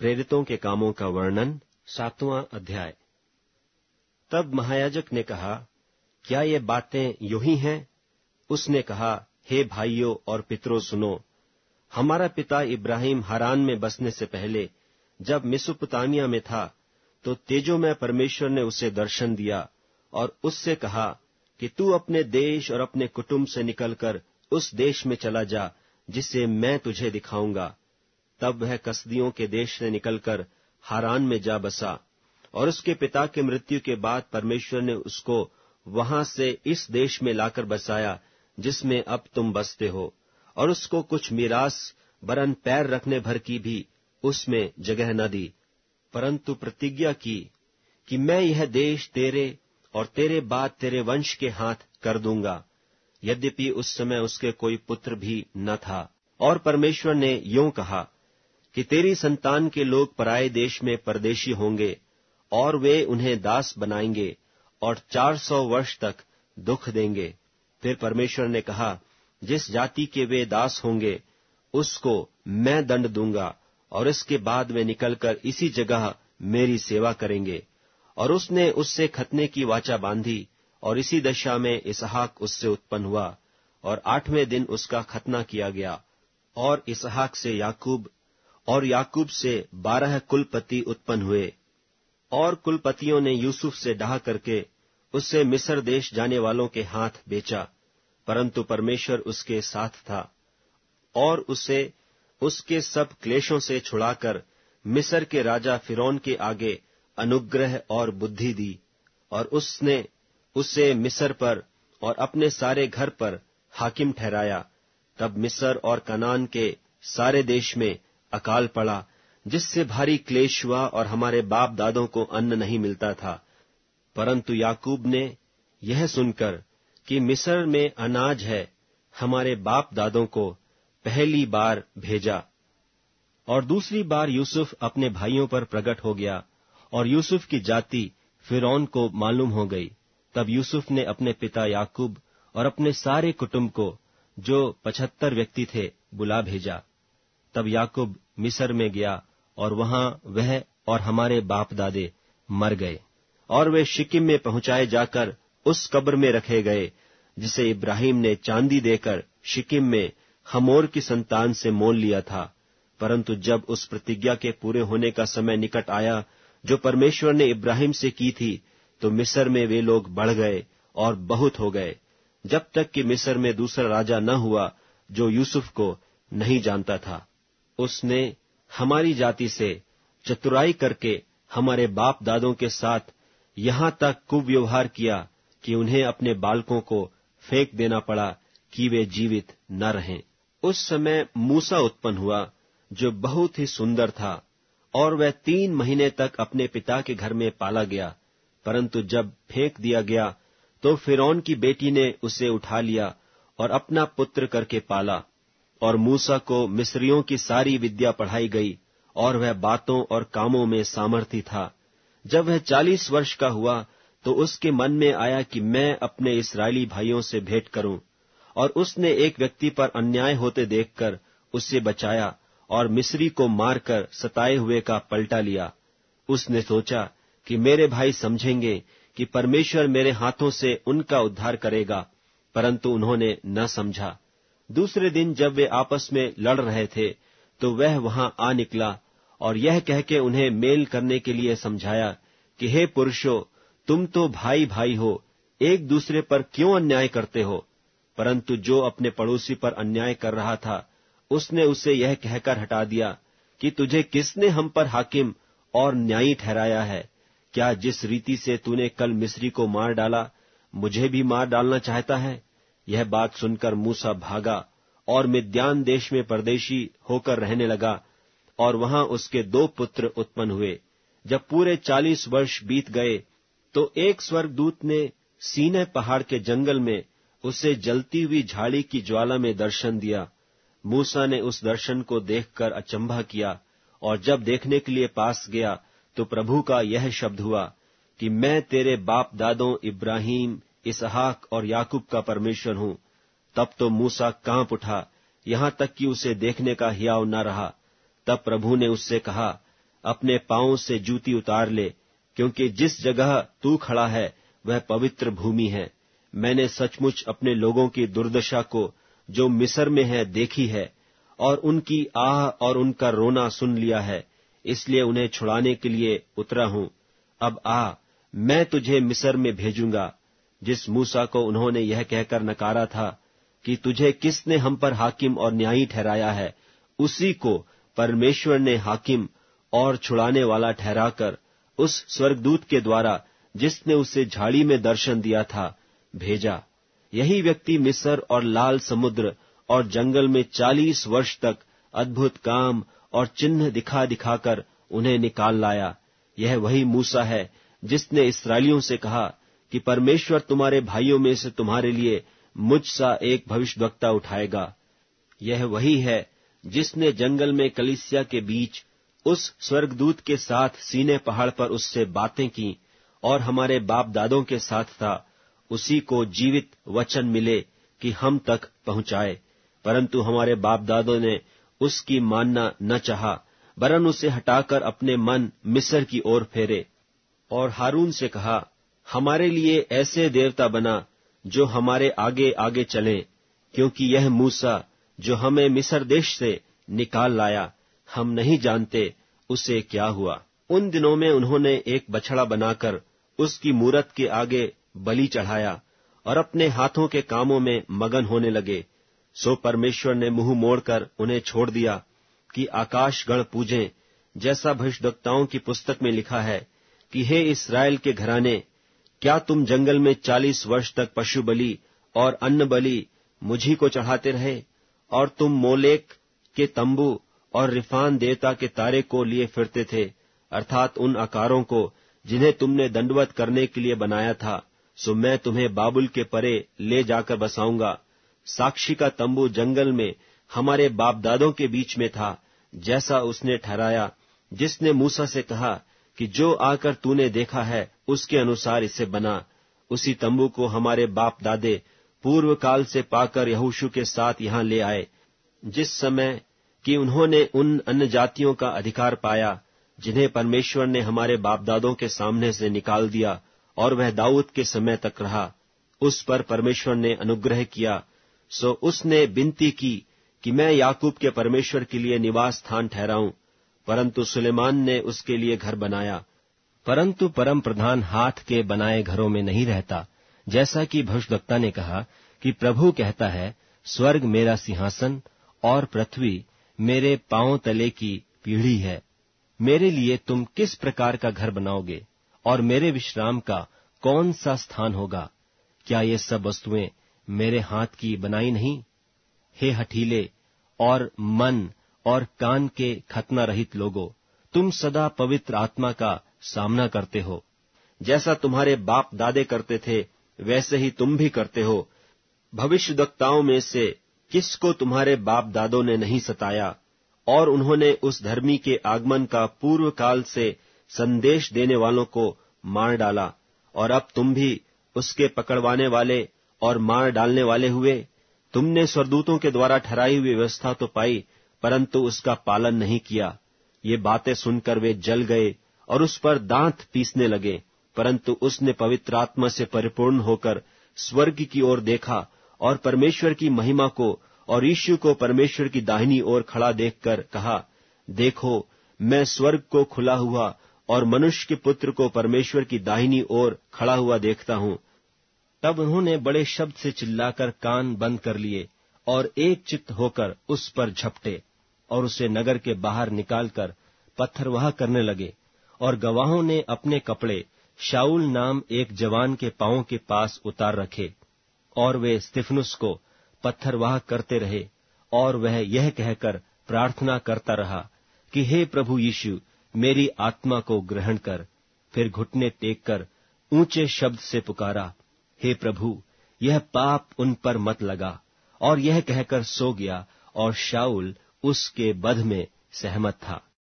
प्रेरितों के कामों का वर्णन 7वां अध्याय। तब महायाजक ने कहा, क्या ये बातें यूं ही हैं? उसने कहा, हे भाइयों और पितरों सुनो, हमारा पिता इब्राहिम हारान में बसने से पहले जब मेसोपोटामिया में था, तो तेजोमय परमेश्वर ने उसे दर्शन दिया और उससे कहा कि तू अपने देश और अपने कुटुंब से निकलकर उस देश में चला जा जिसे मैं तुझे दिखाऊंगा। तब वह कसदियों के देश से निकलकर हारान में जा बसा, और उसके पिता की मृत्यु के बाद परमेश्वर ने उसको वहां से इस देश में लाकर बसाया जिसमें अब तुम बसते हो, और उसको कुछ मीरास वरन पैर रखने भर की भी उसमें जगह न दी, परंतु प्रतिज्ञा की कि मैं यह देश तेरे और तेरे बाद तेरे वंश के हाथ कर दूंगा। यद्यपि उस समय उसके कोई पुत्र भी न था। और परमेश्वर ने यूं कहा कि तेरी संतान के लोग पराए देश में परदेशी होंगे, और वे उन्हें दास बनाएंगे और 400 वर्ष तक दुख देंगे। फिर परमेश्वर ने कहा, जिस जाति के वे दास होंगे उसको मैं दंड दूंगा, और इसके बाद वे निकलकर इसी जगह मेरी सेवा करेंगे। और उसने उससे खतने की वाचा बांधी, और इसी दशा में इसहाक उससे उत्पन्न हुआ, और 8वें दिन उसका खतना किया गया। और इसहाक से याकूब, और याकूब से 12 कुलपति उत्पन्न हुए। और कुलपतियों ने यूसुफ से डाह करके उससे मिस्र देश जाने वालों के हाथ बेचा, परंतु परमेश्वर उसके साथ था, और उसे उसके सब क्लेशों से छुड़ाकर मिस्र के राजा फिरौन के आगे अनुग्रह और बुद्धि दी, और उसने उसे मिस्र पर और अपने सारे घर पर हाकिम ठहराया। तब मिस्र और कनान के सारे देश में अकाल पड़ा, जिससे भारी क्लेश हुआ, और हमारे बाप दादों को अन्न नहीं मिलता था। परंतु याकूब ने यह सुनकर कि मिस्र में अनाज है, हमारे बाप दादों को पहली बार भेजा। और दूसरी बार यूसुफ अपने भाइयों पर प्रकट हो गया, और यूसुफ की जाति फिरौन को मालूम हो गई। तब यूसुफ ने अपने पिता याकूब और अपने सारे कुटुंब को, जो 75 व्यक्ति थे, बुला भेजा। तब याकूब मिस्र में गया, और वहां वह और हमारे बाप दादे मर गए, और वे शिकिम में पहुंचाए जाकर उस कब्र में रखे गए जिसे इब्राहिम ने चांदी देकर शिकिम में हमोर की संतान से मोल लिया था। परंतु जब उस प्रतिज्ञा के पूरे होने का समय निकट आया जो परमेश्वर ने इब्राहिम से की थी, तो मिस्र में वे लोग बढ़ गए और बहुत हो गए, जब तक कि मिस्र में दूसरा राजा न हुआ जो यूसुफ को नहीं जानता था। उसने हमारी जाति से चतुराई करके हमारे बाप दादों के साथ यहां तक कुव्यवहार किया कि उन्हें अपने बालकों को फेंक देना पड़ा कि वे जीवित न रहें। उस समय मूसा उत्पन्न हुआ, जो बहुत ही सुंदर था, और वह 3 महीने तक अपने पिता के घर में पाला गया। परंतु जब फेंक दिया गया, तो फिरौन की बेटी ने उसे उठा लिया और अपना पुत्र करके पाला। और मूसा को मिस्रियों की सारी विद्या पढ़ाई गई, और वह बातों और कामों में सामर्थी था। जब वह 40 वर्ष का हुआ, तो उसके मन में आया कि मैं अपने इस्राएली भाइयों से भेंट करूं। और उसने एक व्यक्ति पर अन्याय होते देखकर उससे बचाया, और मिस्री को मारकर सताए हुए का पलटा लिया। उसने सोचा कि मेरे भाई समझेंगे कि परमेश्वर मेरे हाथों से उनका उद्धार करेगा, परंतु उन्होंने न समझा। दूसरे दिन जब वे आपस में लड़ रहे थे, तो वह वहां आ निकला, और यह कह के उन्हें मेल करने के लिए समझाया कि हे पुरुषों, तुम तो भाई भाई हो, एक दूसरे पर क्यों अन्याय करते हो? परंतु जो अपने पड़ोसी पर अन्याय कर रहा था, उसने उसे यह कहकर हटा दिया कि तुझे किसने हम पर हाकिम और न्यायी ठहराया है? क्या जिस रीति से तूने कल मिस्री को मार डाला, मुझे भी मार डालना चाहता है? यह बात सुनकर मूसा भागा और मिद्यान देश में परदेशी होकर रहने लगा, और वहां उसके 2 पुत्र उत्पन्न हुए। जब पूरे 40 वर्ष बीत गए, तो एक स्वर्गदूत ने सीनै पहाड़ के जंगल में उसे जलती हुई झाड़ी की ज्वाला में दर्शन दिया। मूसा ने उस दर्शन को देखकर अचंभा किया, और जब देखने के लिए पास गया, तो प्रभु का यह शब्द हुआ कि मैं तेरे बाप दादों इब्राहिम, इसहाक और याकूब का परमेश्वर हूं। तब तो मूसा कांप उठा, यहां तक कि उसे देखने का हियाव न रहा। तब प्रभु ने उससे कहा, अपने पांव से जूती उतार ले, क्योंकि जिस जगह तू खड़ा है वह पवित्र भूमि है। मैंने सचमुच अपने लोगों की दुर्दशा को जो मिस्र में है देखी है, और उनकी आह और उनका रोना सुन लिया है, इसलिए उन्हें छुड़ाने के लिए उतरा हूं। अब आ, मैं तुझे मिस्र में भेजूंगा। जिस मूसा को उन्होंने यह कहकर नकारा था कि तुझे किसने हम पर हाकिम और न्यायी ठहराया है, उसी को परमेश्वर ने हाकिम और छुड़ाने वाला ठहराकर उस स्वर्गदूत के द्वारा, जिसने उसे झाड़ी में दर्शन दिया था, भेजा। यही व्यक्ति मिस्र और लाल समुद्र और जंगल में 40 वर्ष तक अद्भुत काम और चिन्ह दिखा दिखाकर उन्हें निकाल लाया। यह वही मूसा है जिसने इस्राएलियों से कहा कि परमेश्वर तुम्हारे भाइयों में से तुम्हारे लिए मुझ सा एक भविष्यद्वक्ता उठाएगा। यह वही है जिसने जंगल में कलीसिया के बीच उस स्वर्गदूत के साथ सीने पहाड़ पर उससे बातें की और हमारे बाप दादों के साथ था। उसी को जीवित वचन मिले कि हम तक पहुंचाए, परंतु हमारे बाप दादों ने उसकी मानना न चाहा, वरन उसे हटाकर अपने मन मिस्र की ओर फेरे। और हारून से कहा, हमारे लिए ऐसे देवता बना जो हमारे आगे आगे चलें, क्योंकि यह मूसा जो हमें मिस्र देश से निकाल लाया, हम नहीं जानते उसे क्या हुआ। उन दिनों में उन्होंने एक बछड़ा बनाकर उसकी मूरत के आगे बलि चढ़ाया और अपने हाथों के कामों में मगन होने लगे। सो परमेश्वर ने मुंह मोड़कर उन्हें छोड़ दिया कि आकाशगण पूजें, जैसा भविष्यद्वक्ताओं की पुस्तक में लिखा है कि हे इस्राएल के घराने, क्या तुम जंगल में 40 वर्ष तक पशु बलि और अन्न बलि मुझी को चढ़ाते रहे, और तुम मोलेक के तंबू और रिफान देवता के तारे को लिए फिरते थे, अर्थात उन आकारों को जिन्हें तुमने दंडवत करने के लिए बनाया था। सो मैं तुम्हें बाबुल के परे ले जाकर बसाऊंगा। साक्षी का तंबू जंगल में हमारे बाप दादों के बीच में था, जैसा उसने ठहराया, जिसने मूसा से कहा कि जो आकर तूने देखा है उसके अनुसार इसे बना। उसी तंबू को हमारे बाप दादे पूर्व काल से पाकर यहोशू के साथ यहां ले आए, जिस समय कि उन्होंने उन अन्य जातियों का अधिकार पाया जिन्हें परमेश्वर ने हमारे बाप दादों के सामने से निकाल दिया, और वह दाऊद के समय तक रहा। उस पर परमेश्वर ने अनुग्रह किया। सो उसने विनती की कि मैं याकूब के परमेश्वर के लिए निवास स्थान ठहराऊं, परंतु सुलेमान ने उसके लिए घर बनाया। परंतु परम प्रधान हाथ के बनाए घरों में नहीं रहता, जैसा कि भविष्यद्वक्ता ने कहा कि प्रभु कहता है, स्वर्ग मेरा सिंहासन और पृथ्वी मेरे पांव तले की पीढ़ी है। मेरे लिए तुम किस प्रकार का घर बनाओगे, और मेरे विश्राम का कौन सा स्थान होगा? क्या ये सब वस्तुएं मेरे हाथ की बनाई नहीं? हे हठीले और मन और कान के खतना रहित लोगों, तुम सदा पवित्र आत्मा का सामना करते हो। जैसा तुम्हारे बाप दादे करते थे, वैसे ही तुम भी करते हो। भविष्यद्वक्ताओं में से किसको तुम्हारे बाप दादों ने नहीं सताया, और उन्होंने उस धर्मी के आगमन का पूर्व काल से संदेश देने वालों को मार डाला। और अब तुम भी उसके पकड़वाने वाले और मार डालने वाले हुए। तुमने स्वर्गदूतों के द्वारा ठहराई हुई व्यवस्था तो पाई, परंतु उसका पालन नहीं किया। ये बातें सुनकर वे जल गए और उस पर दांत पीसने लगे। परंतु उसने पवित्र आत्मा से परिपूर्ण होकर स्वर्ग की ओर देखा और परमेश्वर की महिमा को और यीशु को परमेश्वर की दाहिनी ओर खड़ा देखकर कहा, देखो, मैं स्वर्ग को खुला हुआ और मनुष्य के पुत्र को परमेश्वर की दाहिनी ओर खड़ा हुआ देखता हूं। तब उन्होंने बड़े शब्द से चिल्लाकर कान बंद कर लिए और एक चित्त होकर उस पर झपटे और उसे नगर के बाहर निकालकर पत्थरवाह करने लगे। और गवाहों ने अपने कपड़े शाऊल नाम एक जवान के पांवों के पास उतार रखे, और वे स्तिफनुस को पत्थरवाह करते रहे। और वह यह कहकर प्रार्थना करता रहा कि हे प्रभु यीशु, मेरी आत्मा को ग्रहण कर। फिर घुटने टेककर ऊंचे शब्द से पुकारा, हे प्रभु, यह पाप उन पर मत लगा। और यह कहकर सो गया, और शाऊल उसके वध में सहमत था।